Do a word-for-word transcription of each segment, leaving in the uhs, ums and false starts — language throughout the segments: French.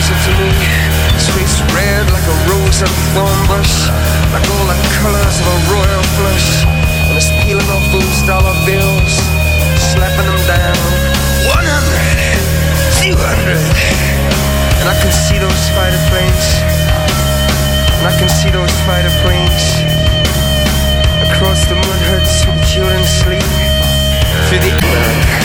closer to me. His face red like a rose and thorn bush, like all the colors of a royal flush. And he's peeling off those dollar bills, slapping them down. One hundred, two hundred. And I can see those fighter planes, and I can see those fighter planes across the mud huts with the children sleep through the night.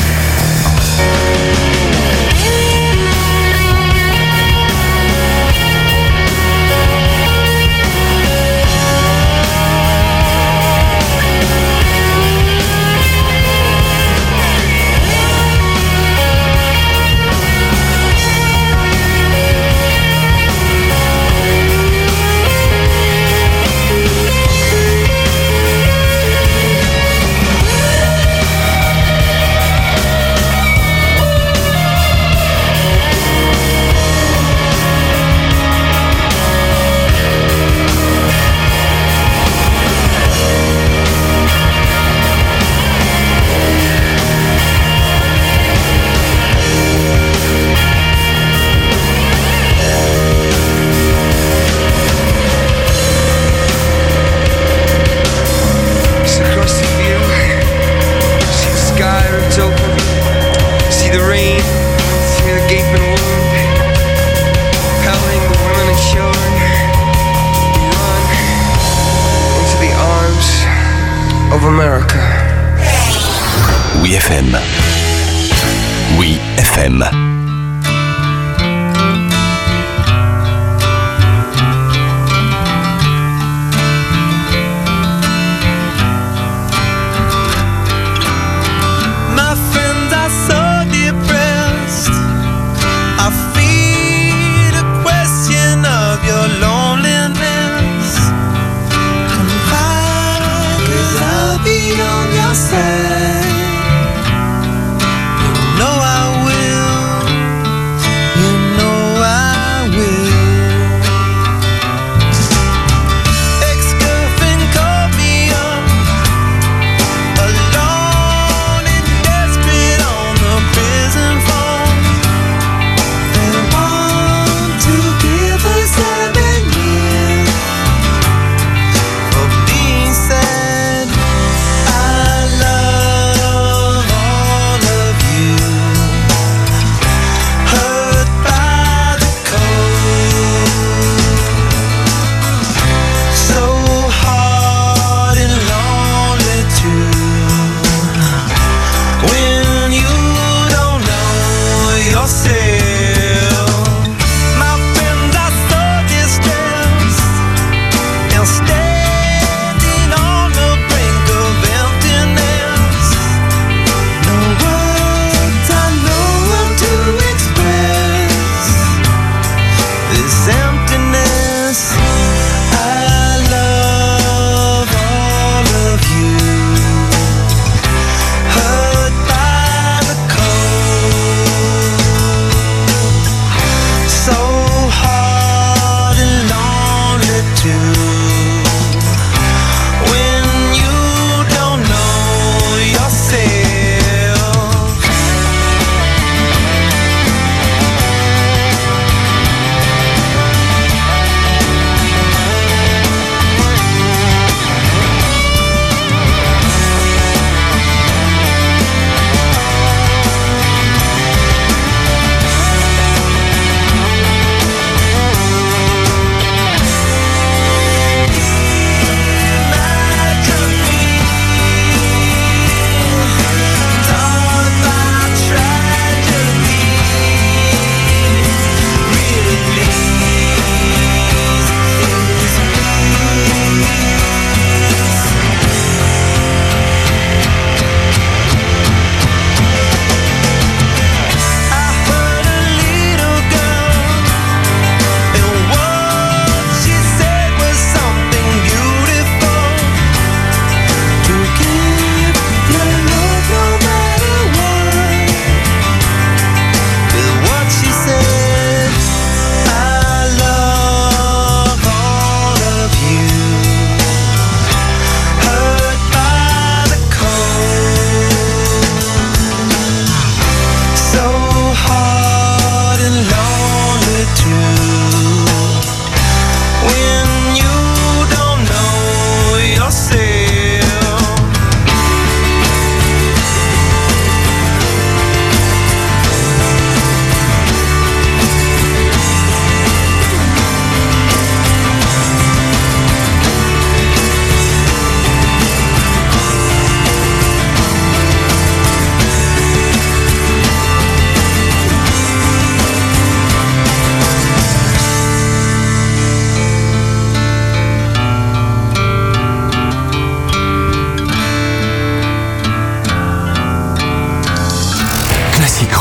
America. Oui F M. Oui F M. No, I will.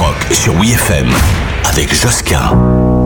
Rock sur W F M avec Josquin.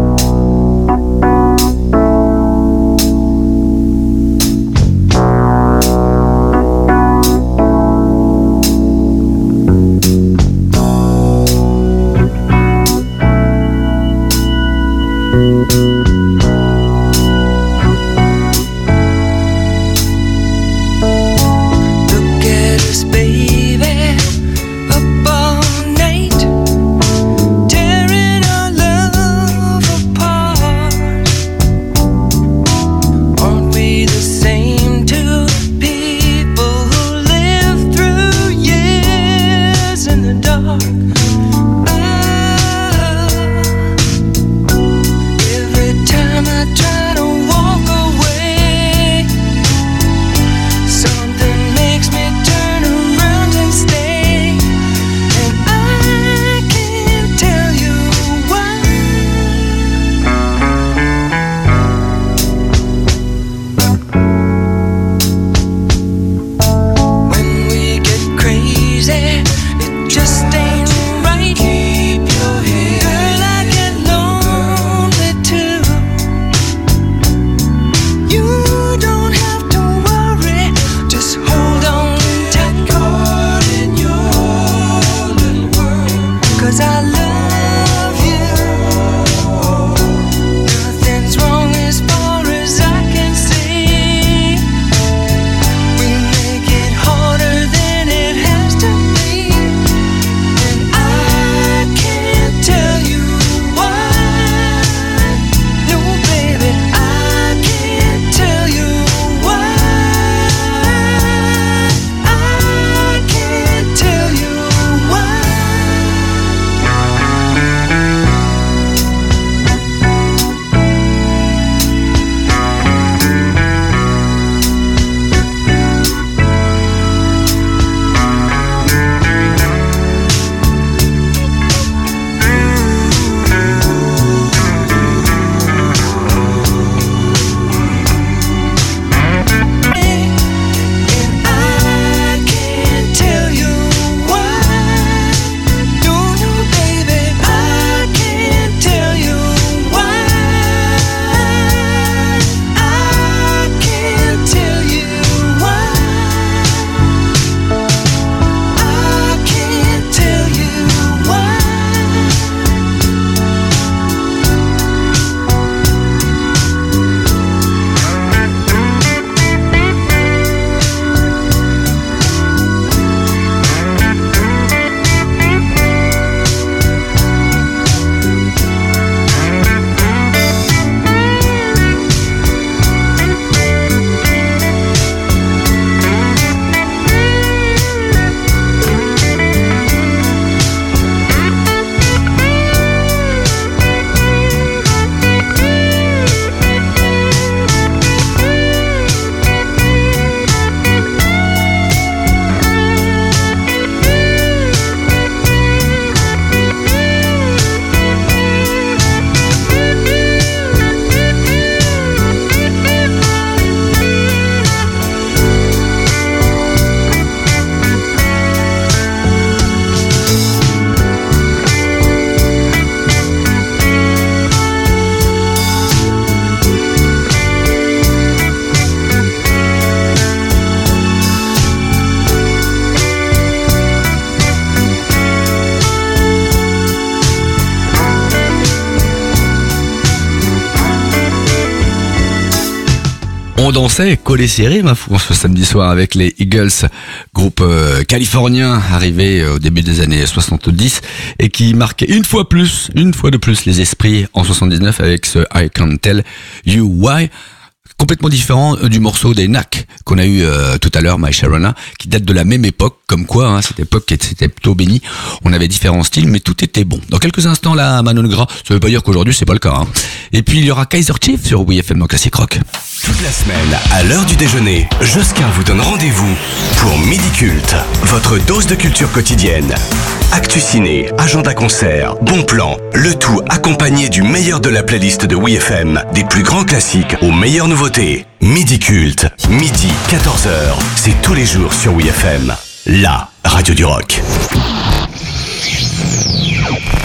On dansait collé serré, ma foi, ce samedi soir avec les Eagles, groupe euh, californien arrivé euh, au début des années soixante-dix et qui marquait une fois plus, une fois de plus les esprits en soixante-dix-neuf avec ce I Can't Tell You Why. Complètement différent du morceau des Knack qu'on a eu euh, tout à l'heure, My Sharona, qui date de la même époque, comme quoi, hein, cette époque c'était plutôt béni. On avait différents styles, mais tout était bon. Dans quelques instants, là, Manon Gras, ça veut pas dire qu'aujourd'hui c'est pas le cas. Hein. Et puis il y aura Kaiser Chief sur W F M dans Classic Rock. Toute la semaine, à l'heure du déjeuner, Josquin vous donne rendez-vous pour Midi Culte, votre dose de culture quotidienne. Actu ciné, agenda concert, bon plan, le tout accompagné du meilleur de la playlist de W F M, des plus grands classiques aux meilleures nouveautés. Midi Culte, midi quatorze heures, c'est tous les jours sur W F M, la radio du rock.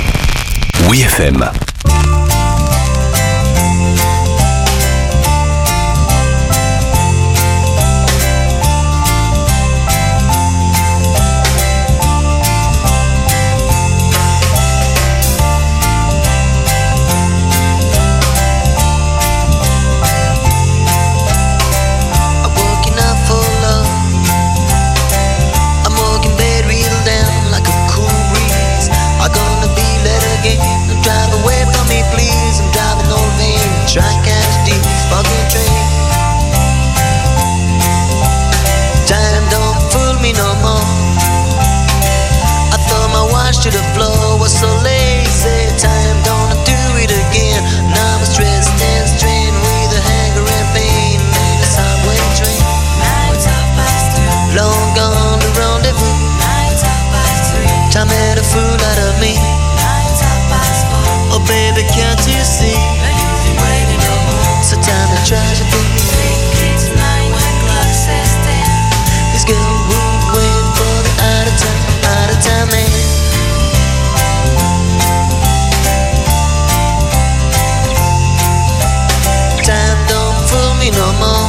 Oui F M. To the floor was so lazy. Time don't do it again. Now I'm stressed and strained with a hanger and pain. In a subway train. Nights half past two. Long gone the rendezvous. Nights half past three. Time made a fool out of me. Nights half past four. Oh baby, can't you see? Waiting no more. So time to tragedy. It's nine when clock says ten. This girl won't wait for the out of time, out of time man. No more.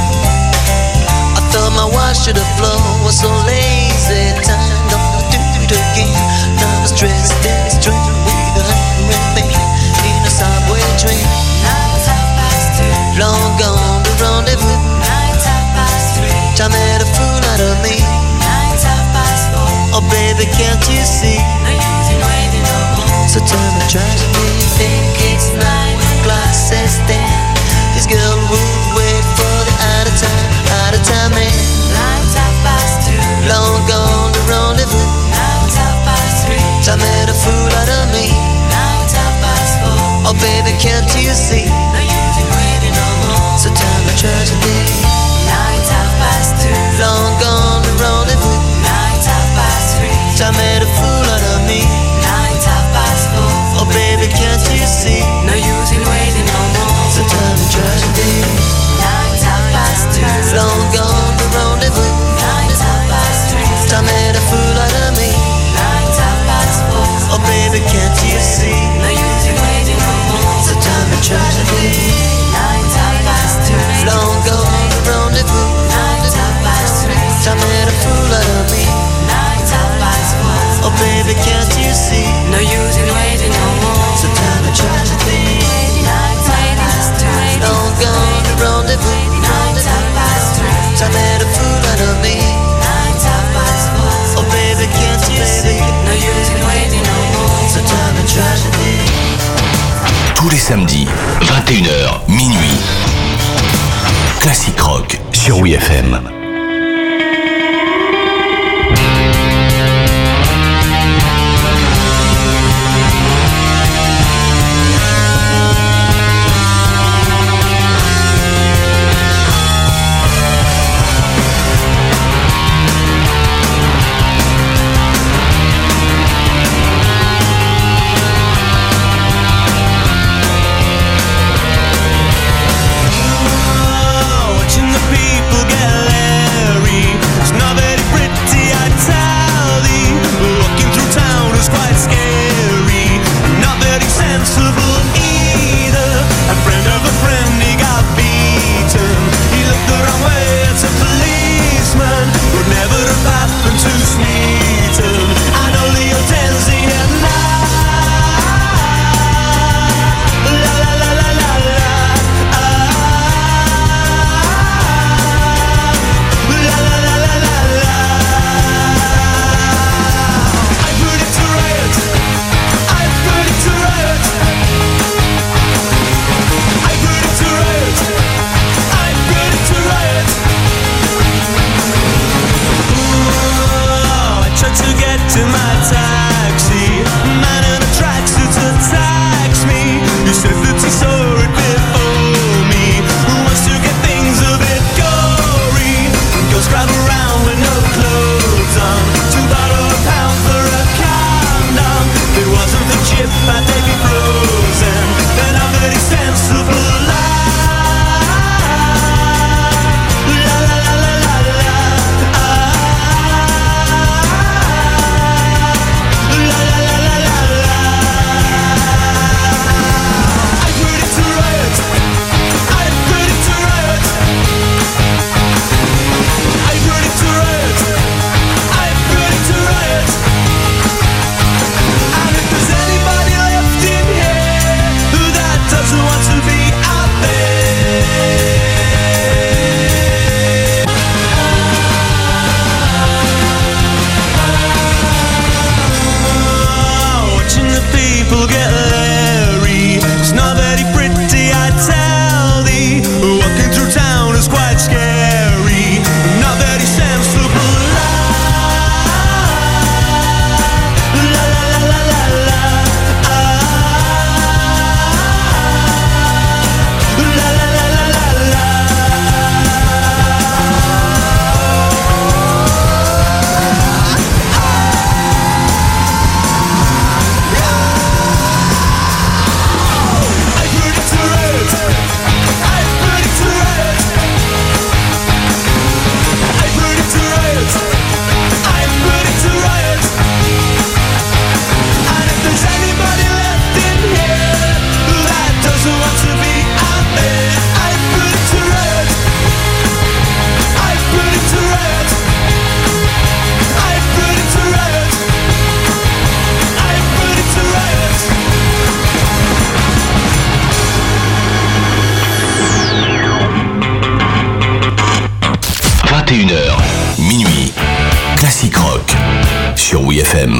I thought my watch to the floor was so lazy. Time don't do it again. Now I'm stressed and strained with a hunger and pain. In a subway train. Nights half past two. Long gone the rendezvous. Nights half past three. Time made a fool out of me. Nights half past four. Oh baby, can't you see? No use in waiting no more. So tell me tragedy. Think it's nine. Clock says ten. This girl would wait for the out of time, out of time man. Nights half past two. Long gone the rendezvous. Nights half past three. Time made a fool out of me. Nights half past four. Oh baby, can't you see? No use in waiting no more. So time a tragedy. Nights half past two. Long gone the rendezvous. Nights half past three. Time made a fool out of me. Nights half past four. Oh baby, can't you see? No use in waiting no more. So time and tragedy. Nights half past two. Long gone the rendezvous. Nights half past three. Time made a fool out of me. Nights half past four. Oh baby, can't you see? No use in waiting no more. So time and tragedy. Nights half past two. Long gone the rendezvous. Nights half past three. Time made a fool out of me. Nights half past four. Oh baby, can't you see? No use in waiting no more. So time and tragedy. Long gone the rendezvous. Nights half past three. Time made a fool out of me. Nights half past four. Oh baby, can't you see? No use in waiting no more. So time and tragedy. Tous les samedis, vingt et une heures, minuit. Classic Rock sur Oui F M. Watching the people get sur W F M.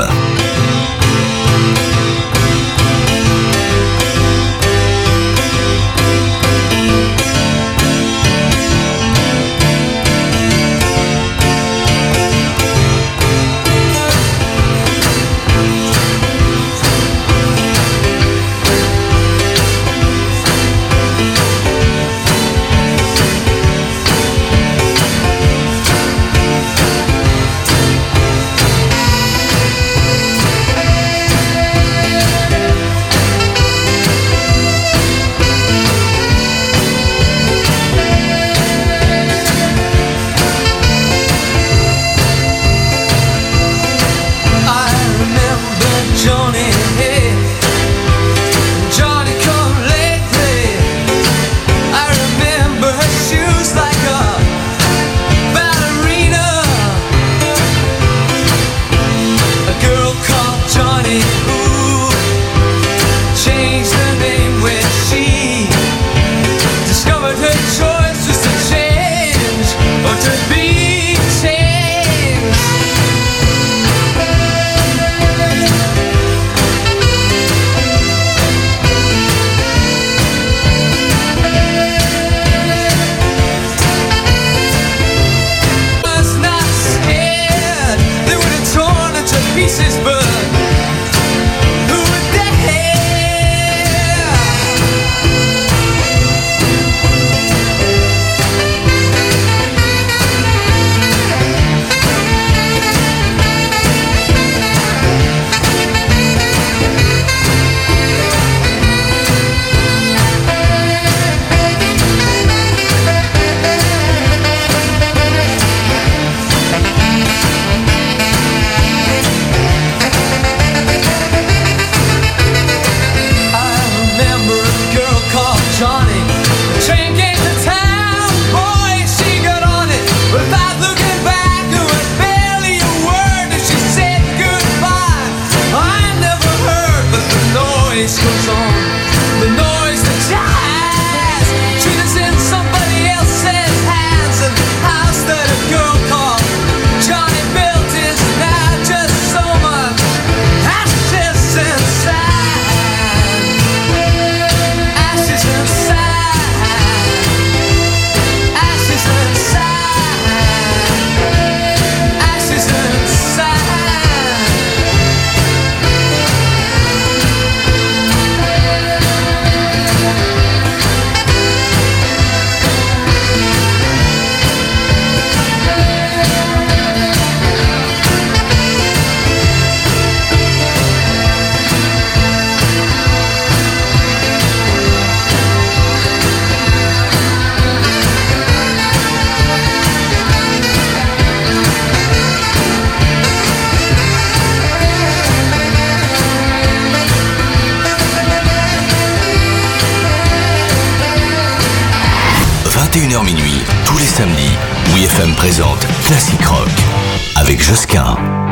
vingt et une heures minuit, tous les samedis, W F M présente Classic Rock avec Josquin.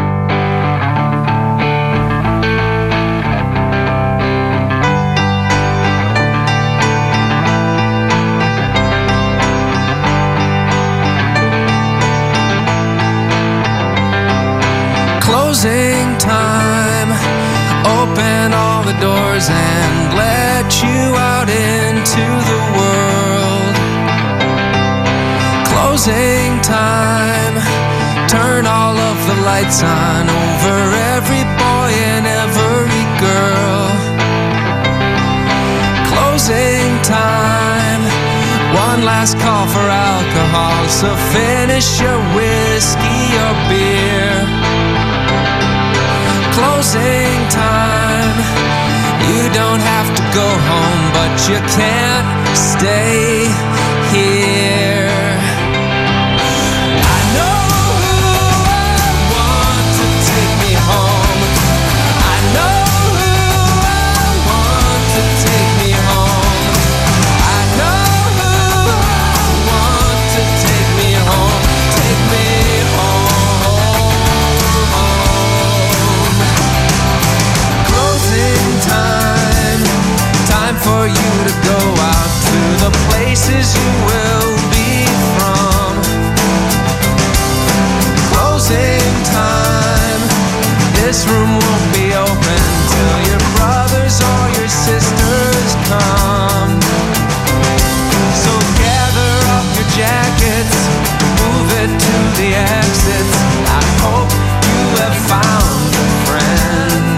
Closing time, open all the doors and let you out into the world. Closing time, turn all of the lights on over every boy and every girl. Closing time, one last call for alcohol, so finish your whiskey or beer. Closing time, you don't have to go home, but you can't stay here. I know who I want to take me home. I know who I want to take me home. I know who I want to take me home. Take me home. Closing time, time for you to go out to the places you will be. This room won't be open till your brothers or your sisters come. So gather up your jackets, move it to the exits. I hope you have found a friend.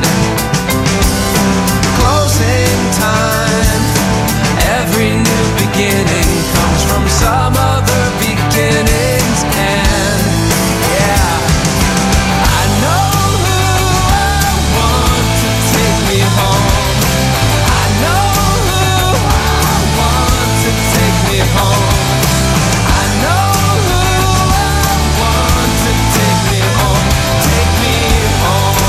Closing time. Every new beginning comes from some other beginning's end. Yeah, I know who I want to take me home. I know who I want to take me home. I know who I want to take me home. Take me home.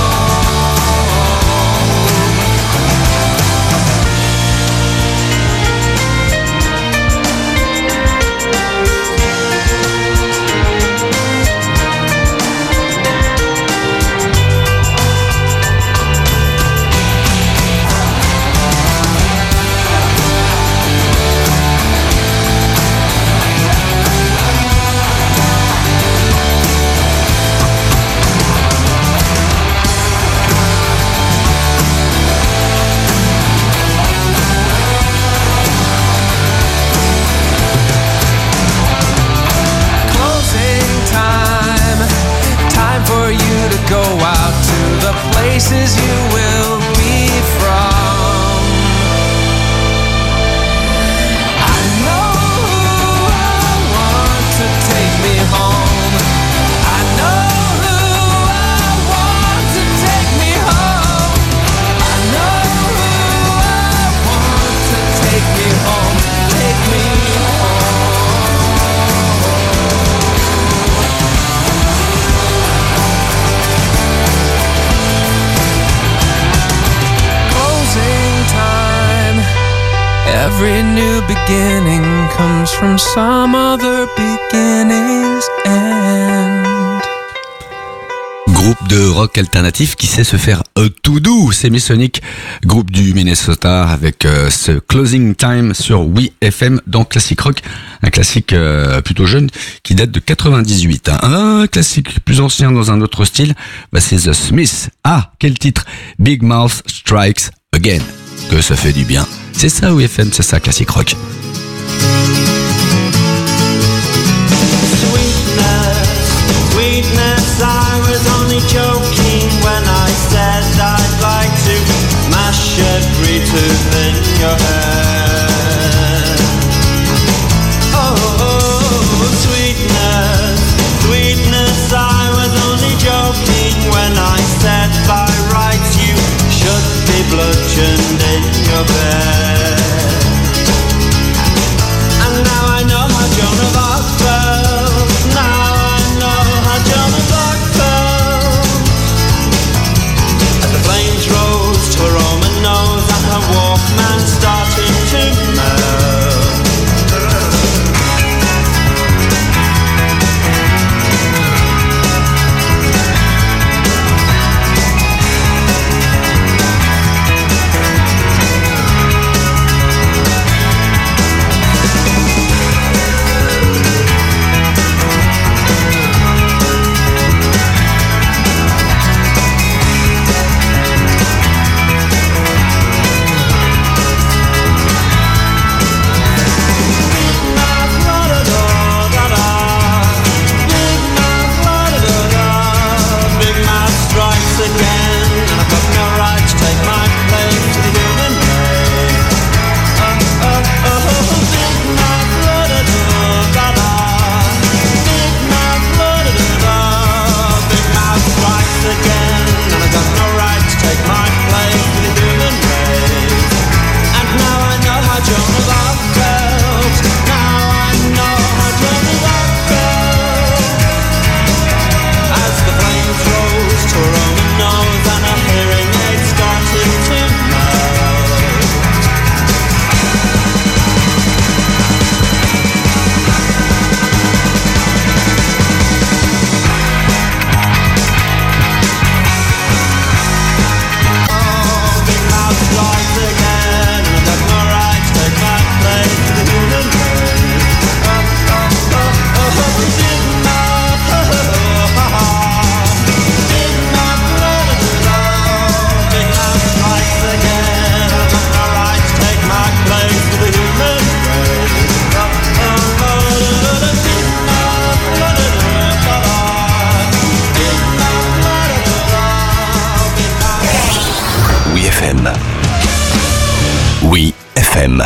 For you to go out to the places you will be from. I know who I want to take me home. I know who I want to take me home. I know who I want to take me home. Take me home. Every new beginning comes from some other beginning's end. Groupe de rock alternatif qui sait se faire euh, tout doux, c'est Masonic, groupe du Minnesota avec euh, ce Closing Time sur Oui F M dans Classic Rock, un classique euh, plutôt jeune qui date de quatre-vingt-dix-huit. Hein. Un classique plus ancien dans un autre style, bah, c'est The Smiths. Ah, quel titre! Big Mouth Strikes Again. Que ça fait du bien. C'est ça Oui F M, c'est ça Classic Rock. Sweetness, I was only joking when I said I'd like to mash every tooth in your head. Oh, oh, sweetness, sweetness, I was only joking when I said by rights you should be bludgeoned in your bed. And now I know how Joan of Arc felt. Now I know how Joan of Arc felt. Oui, F M.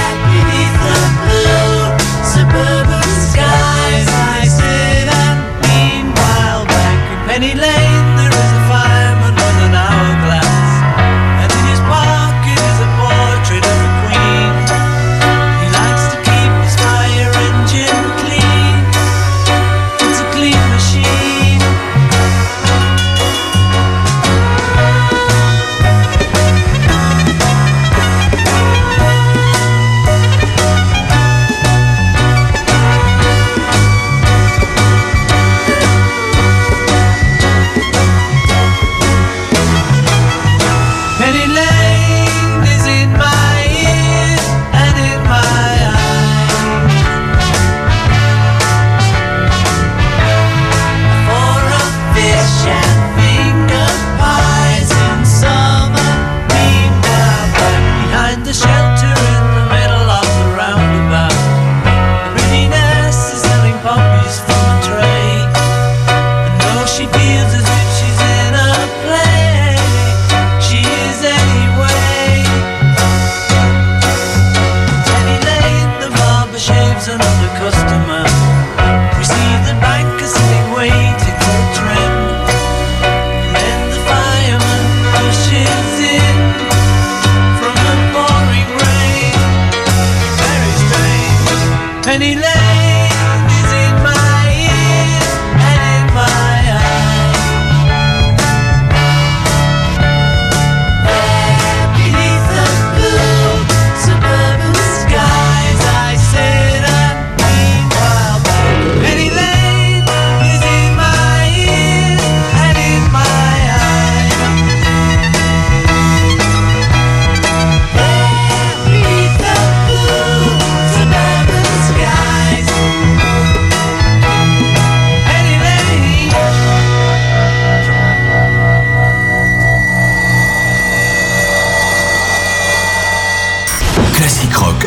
Suburban skies, I sit and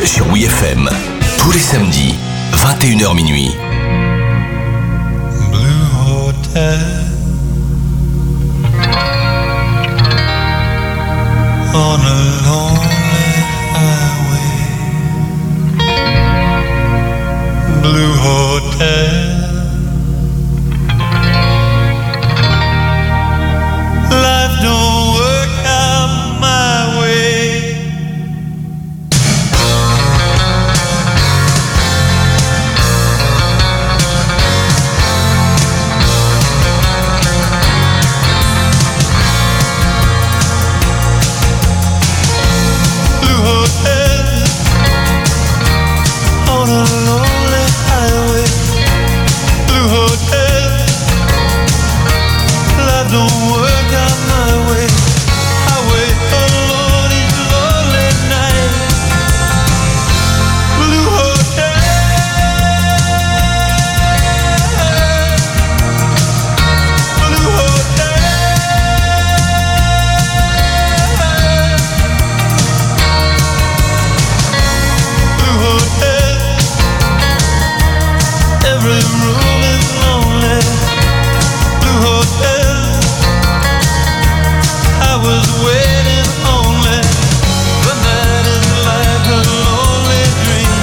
sur W F M. Tous les samedis, vingt et une heures minuit. Blue Hotel on a lonely highway. Blue Hotel. Life don't work out my way. Blue Hotel on a lonely highway. Blue Hotel. Life don't work out my way. I wait alone each lonely night. Blue Hotel. Blue Hotel. Blue Hotel. Every room is lonely. Blue Hotel. I was waiting only, but that is like a lonely dream.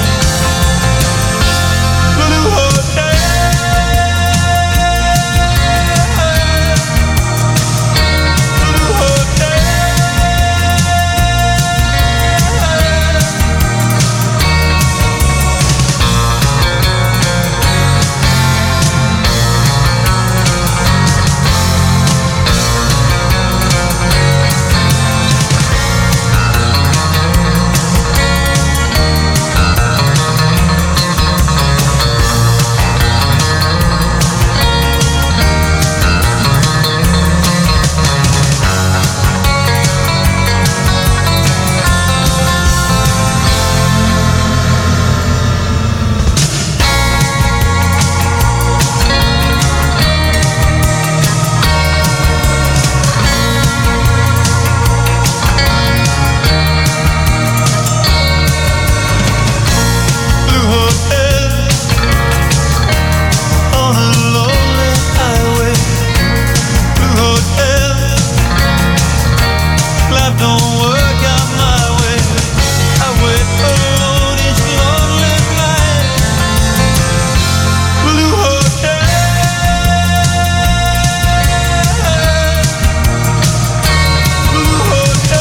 Blue Hotel. Blue Hotel. Blue Hotel on a lonely highway. Blue Hotel. Life don't work out my way. I wait alone each lonely night. Blue Hotel. Blue Hotel.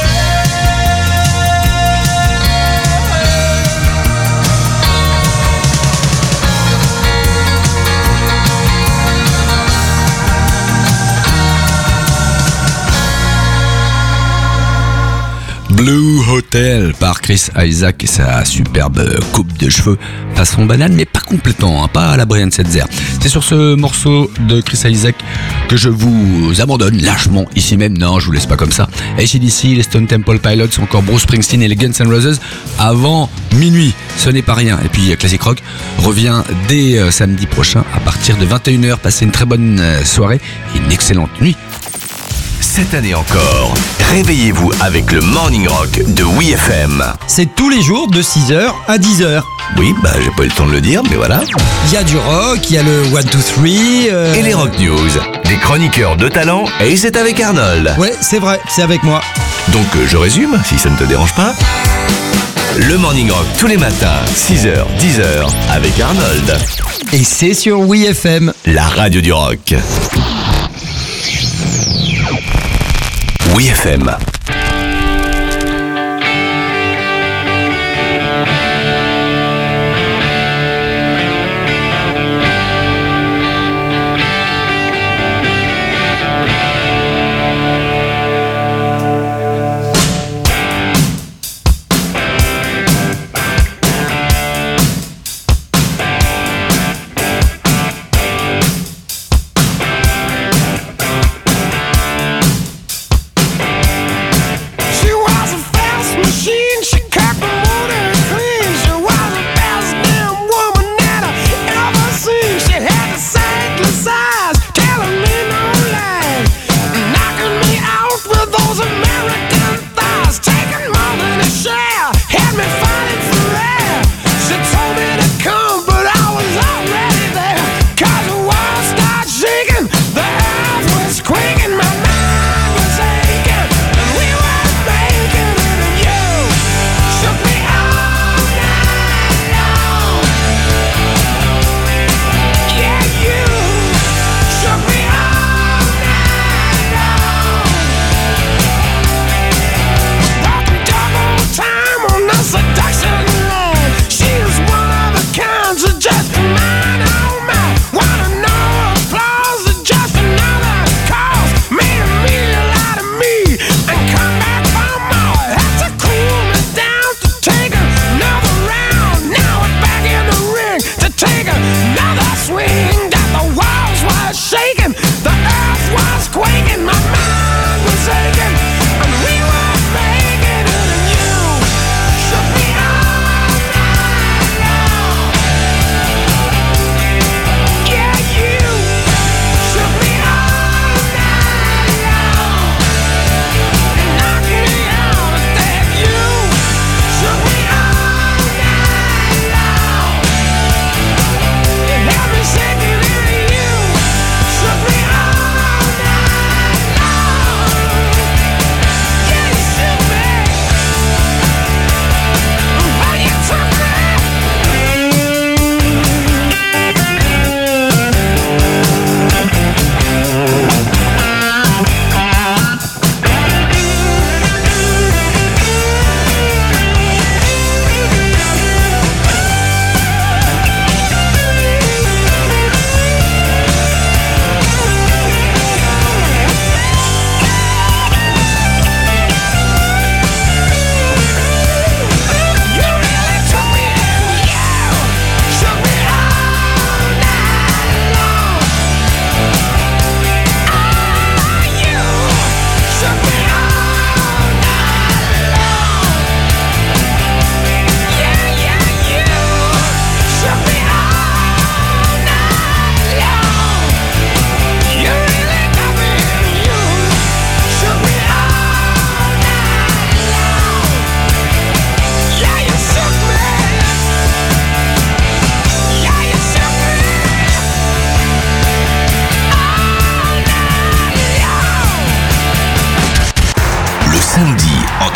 Blue Hotel par Chris Isaac et sa superbe coupe de cheveux façon banane, mais pas complètement, hein, pas à la Brian Setzer. C'est sur ce morceau de Chris Isaac que je vous abandonne lâchement ici même. Non, je vous laisse pas comme ça. A C D C, les Stone Temple Pilots, encore Bruce Springsteen et les Guns N' Roses avant minuit. Ce n'est pas rien. Et puis Classic Rock revient dès euh, samedi prochain à partir de vingt et une heures. Passez une très bonne euh, soirée et une excellente nuit. Cette année encore, réveillez-vous avec le Morning Rock de W F M. C'est tous les jours de six heures à dix heures. Oui, bah j'ai pas eu le temps de le dire, mais voilà. Il y a du rock, il y a le one, two, three. Euh... Et les Rock News, des chroniqueurs de talent, et c'est avec Arnold. Ouais, c'est vrai, c'est avec moi. Donc euh, je résume, si ça ne te dérange pas. Le Morning Rock tous les matins, six heures, dix heures, avec Arnold. Et c'est sur W F M. La radio du rock. W F M.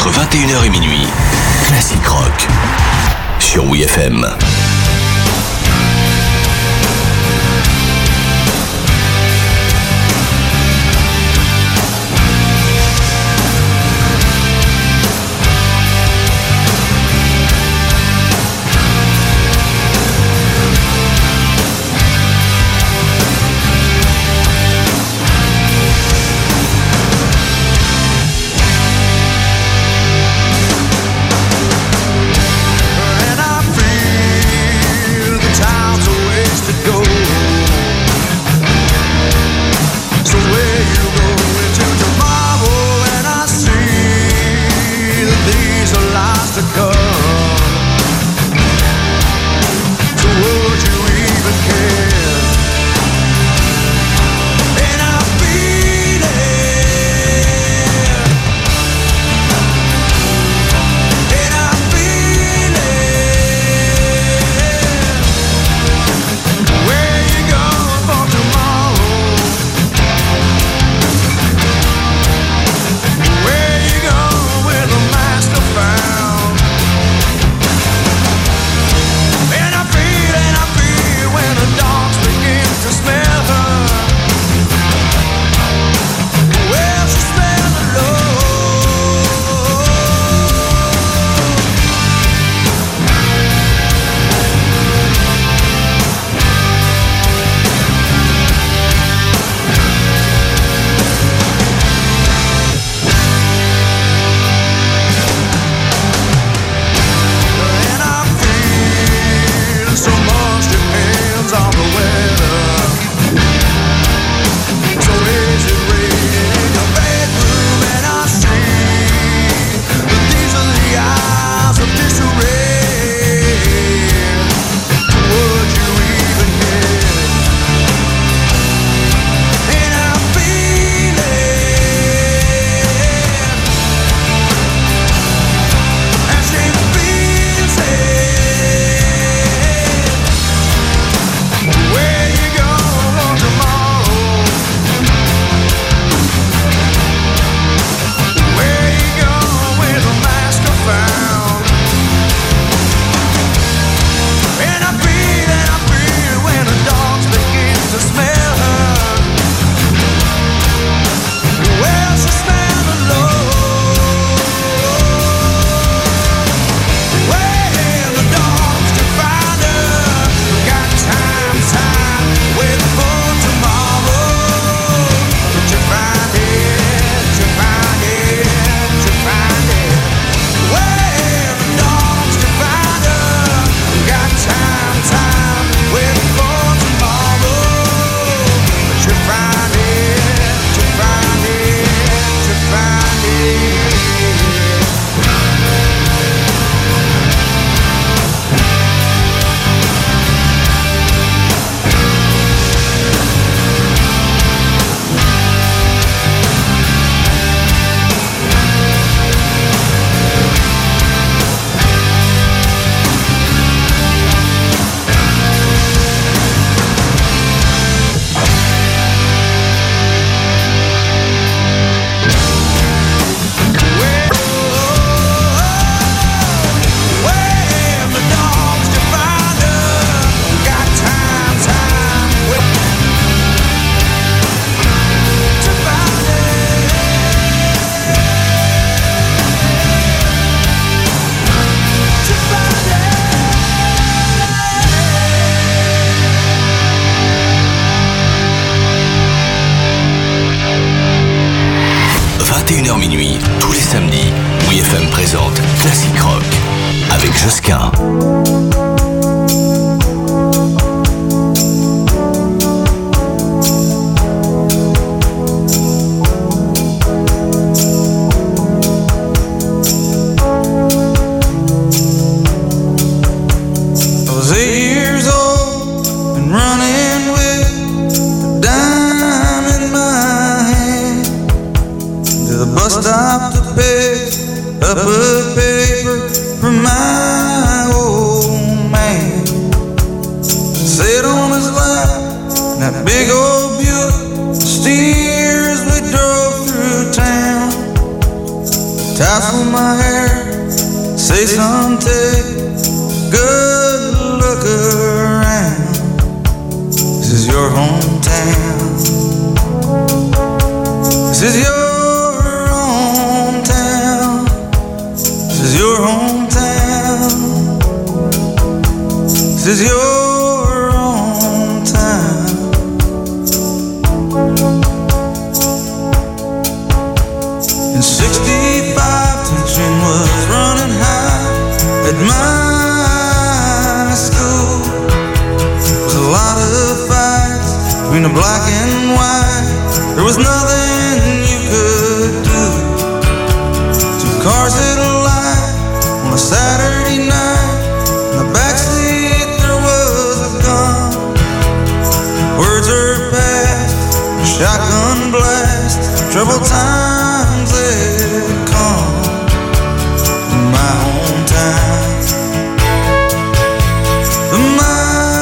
entre vingt et une heures et minuit. Classic Rock sur W F M. minuit, tous les samedis, W F M présente Classic Rock avec Josquin. Stop to pick up a paper from my old man. Sit on his lap, that big old Buick steers we drove through town. Jostle my hair, say son, take a good look around. This is your hometown. This is your hometown. This is your hometown. This is your hometown. In sixty-five, tension was running high at my school. There was a lot of fights between the black and white. There was nothing you could do. Two cars hit a light on a Saturday night. In the backseat there was a gun. Words are passed, a shotgun blast. Troubled times had come in my hometown. In my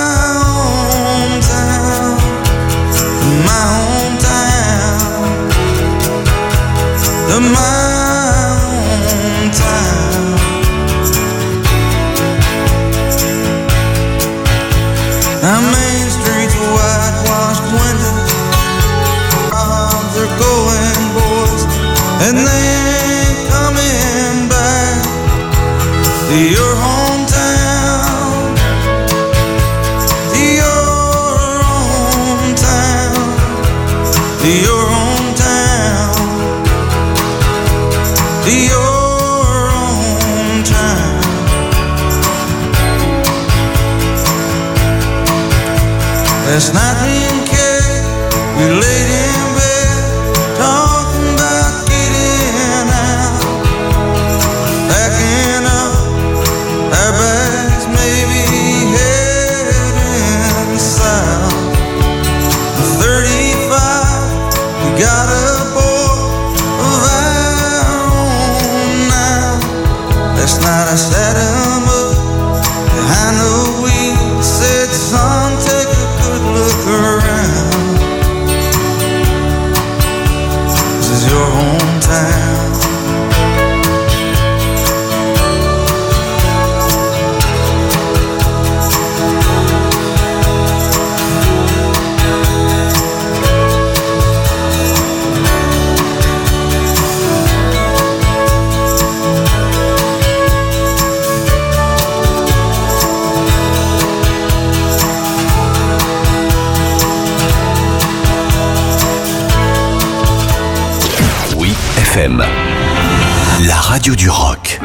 hometown. In my hometown. In my hometown. Our main streets are whitewashed windows. They're going, boys, and they ain't coming back to your hometown, to your hometown, to your hometown, to your hometown. Last night me and Kay, we laid in bed, talking about getting out, packing up our bags, maybe heading south. thirty-five, we got a boy of our own now. Last night I sat him up behind the wheel, said, son, take a good look around. This is your hometown. Oui F M, la radio du rock.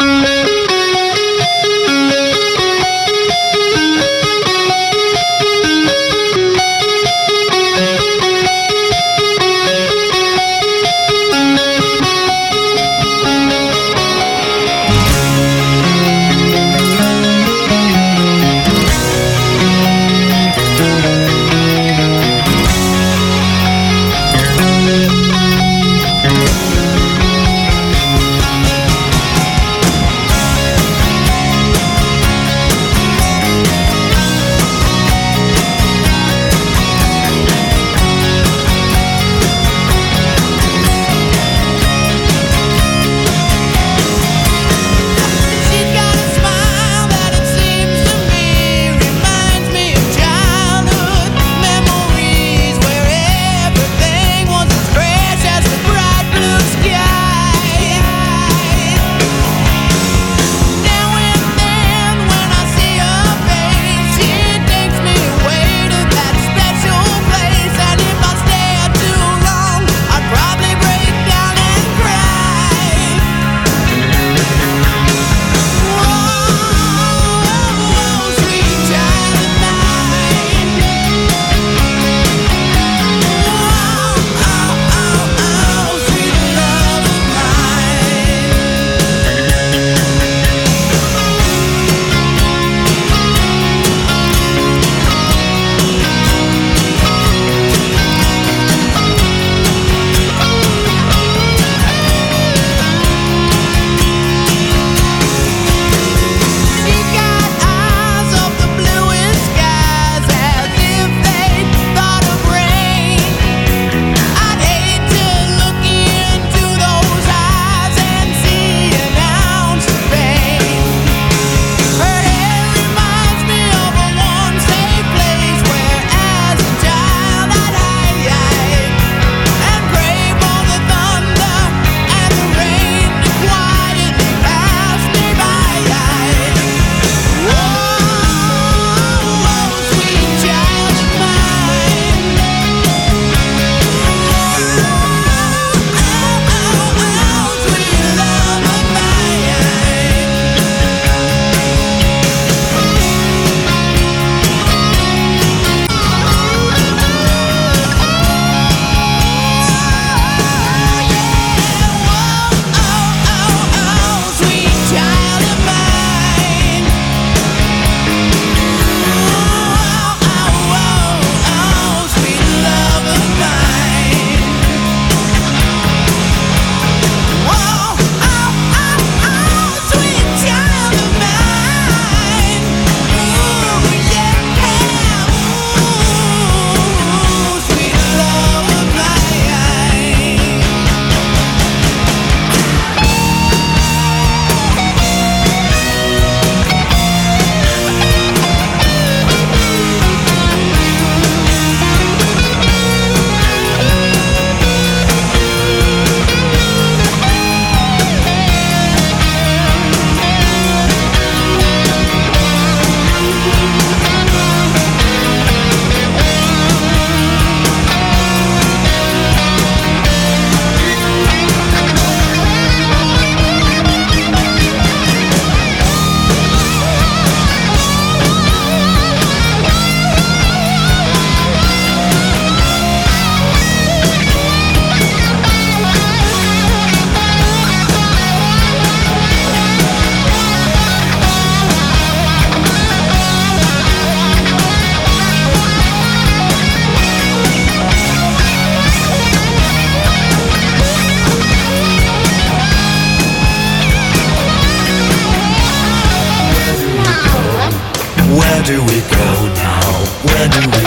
Where do we go now? Where do we